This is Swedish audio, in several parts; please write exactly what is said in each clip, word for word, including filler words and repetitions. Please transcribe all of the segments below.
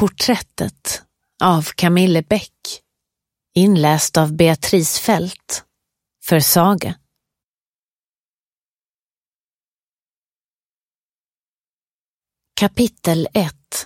Porträttet av Camille Bäck, inläst av Beatrice Fält för Saga. Kapitel ett.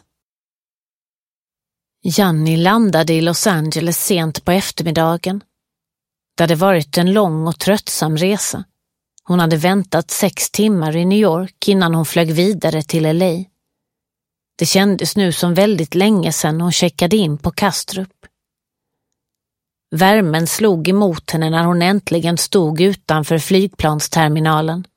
Janni landade i Los Angeles sent på eftermiddagen. Det hade varit en lång och tröttsam resa. Hon hade väntat sex timmar i New York innan hon flög vidare till L A. Det kändes nu som väldigt länge sedan hon checkade in på Kastrup. Värmen slog emot henne när hon äntligen stod utanför flygplansterminalen.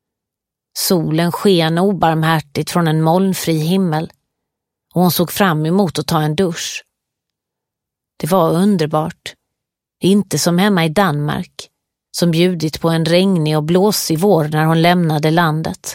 Solen sken obarmhärtigt från en molnfri himmel och hon såg fram emot att ta en dusch. Det var underbart. Inte som hemma i Danmark, som bjudit på en regnig och blåsig vår när hon lämnade landet.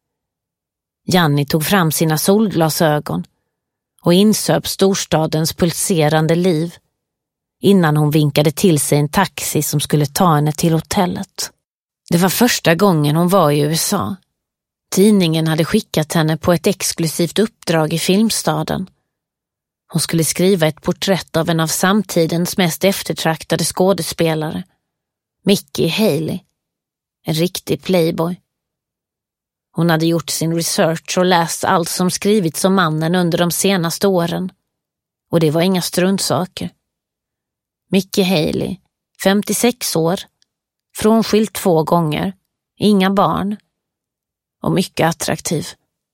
Janni tog fram sina solglasögon och insöp storstadens pulserande liv innan hon vinkade till sig en taxi som skulle ta henne till hotellet. Det var första gången hon var i U S A. Tidningen hade skickat henne på ett exklusivt uppdrag i filmstaden. Hon skulle skriva ett porträtt av en av samtidens mest eftertraktade skådespelare, Mickey Haley, en riktig playboy. Hon hade gjort sin research och läst allt som skrivits om mannen under de senaste åren. Och det var inga struntsaker. Mickey Haley, femtiosex år, frånskild två gånger, inga barn och mycket attraktiv.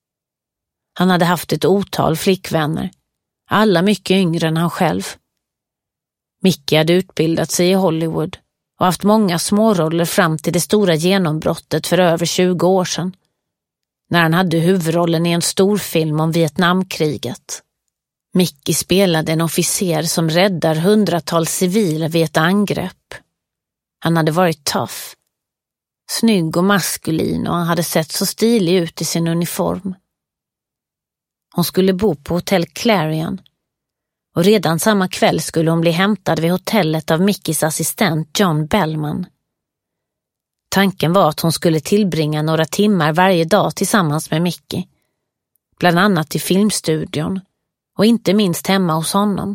Han hade haft ett otal flickvänner, alla mycket yngre än han själv. Mickey hade utbildat sig i Hollywood och haft många småroller fram till det stora genombrottet för över tjugo år sedan, när han hade huvudrollen i en storfilm om Vietnamkriget. Mickey spelade en officer som räddar hundratals civila vid ett angrepp. Han hade varit tough, snygg och maskulin och han hade sett så stilig ut i sin uniform. Hon skulle bo på hotell Clarion och redan samma kväll skulle hon bli hämtad vid hotellet av Mickeys assistent John Bellman. Tanken var att hon skulle tillbringa några timmar varje dag tillsammans med Mickey, bland annat i filmstudion och inte minst hemma hos honom.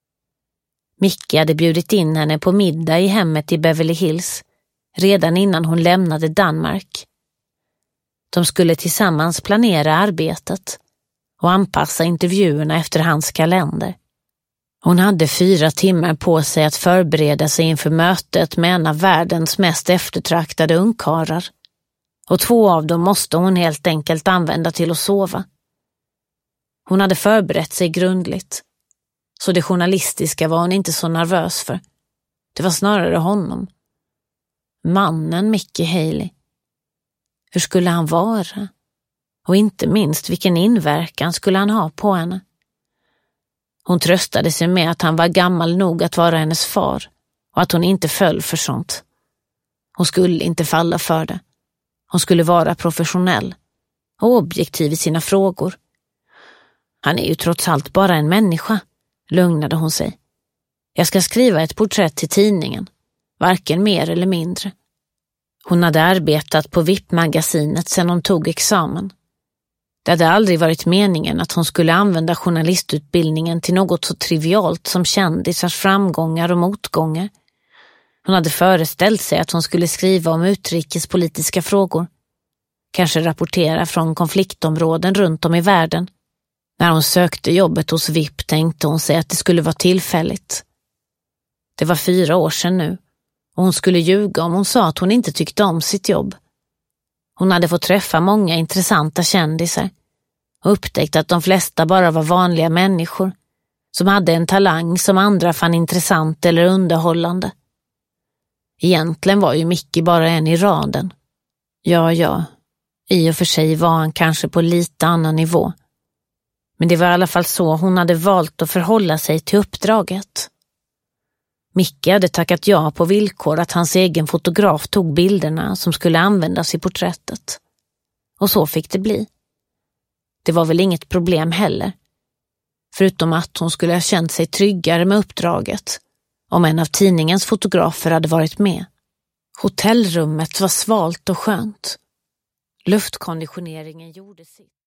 Mickey hade bjudit in henne på middag i hemmet i Beverly Hills redan innan hon lämnade Danmark. De skulle tillsammans planera arbetet och anpassa intervjuerna efter hans kalender. Hon hade fyra timmar på sig att förbereda sig inför mötet med en av världens mest eftertraktade ungkarlar. Och två av dem måste hon helt enkelt använda till att sova. Hon hade förberett sig grundligt, så det journalistiska var hon inte så nervös för. Det var snarare honom. Mannen Mickey Haley. Hur skulle han vara? Och inte minst vilken inverkan skulle han ha på henne? Hon tröstade sig med att han var gammal nog att vara hennes far och att hon inte föll för sånt. Hon skulle inte falla för det. Hon skulle vara professionell och objektiv i sina frågor. Han är ju trots allt bara en människa, lugnade hon sig. Jag ska skriva ett porträtt till tidningen, varken mer eller mindre. Hon hade arbetat på V I P-magasinet sedan hon tog examen. Det hade aldrig varit meningen att hon skulle använda journalistutbildningen till något så trivialt som kändisars framgångar och motgångar. Hon hade föreställt sig att hon skulle skriva om utrikespolitiska frågor. Kanske rapportera från konfliktområden runt om i världen. När hon sökte jobbet hos V I P tänkte hon sig att det skulle vara tillfälligt. Det var fyra år sedan nu och hon skulle ljuga om hon sa att hon inte tyckte om sitt jobb. Hon hade fått träffa många intressanta kändisar och upptäckt att de flesta bara var vanliga människor som hade en talang som andra fann intressant eller underhållande. Egentligen var ju Mickey bara en i raden. Ja, ja, i och för sig var han kanske på lite annan nivå. Men det var i alla fall så hon hade valt att förhålla sig till uppdraget. Mickey hade tackat ja på villkor att hans egen fotograf tog bilderna som skulle användas i porträttet. Och så fick det bli. Det var väl inget problem heller. Förutom att hon skulle ha känt sig tryggare med uppdraget om en av tidningens fotografer hade varit med. Hotellrummet var svalt och skönt. Luftkonditioneringen gjorde sitt.